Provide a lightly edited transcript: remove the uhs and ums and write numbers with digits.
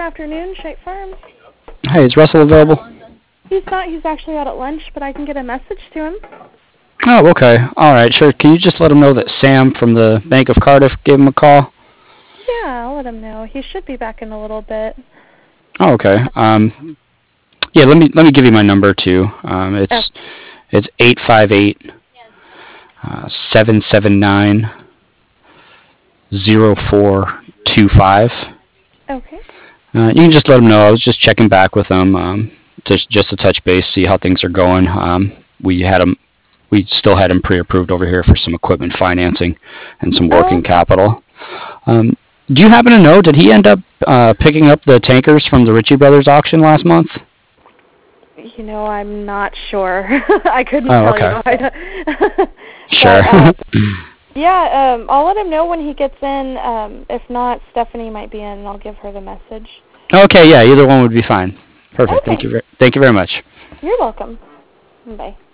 afternoon, Shape Farm. Hey, is Russell available? He's not. He's actually out at lunch, but I can get a message to him. Oh, okay. All right, sure. Can you just let him know that Sam from the Bank of Cardiff gave him a call? Yeah, I'll let him know. He should be back in a little bit. Oh, okay. Yeah, let me give you my number too. It's 858-779-0425. Okay. You can just let him know. I was just checking back with him, just to touch base, see how things are going. We still had him pre-approved over here for some equipment financing and some working capital. Do you happen to know, did he end up picking up the tankers from the Ritchie Brothers auction last month? You know, I'm not sure. I couldn't tell you. Sure. Yeah, I'll let him know when he gets in. If not, Stephanie might be in, and I'll give her the message. Okay, yeah, either one would be fine. Perfect. Okay. Thank you very much. You're welcome. Bye.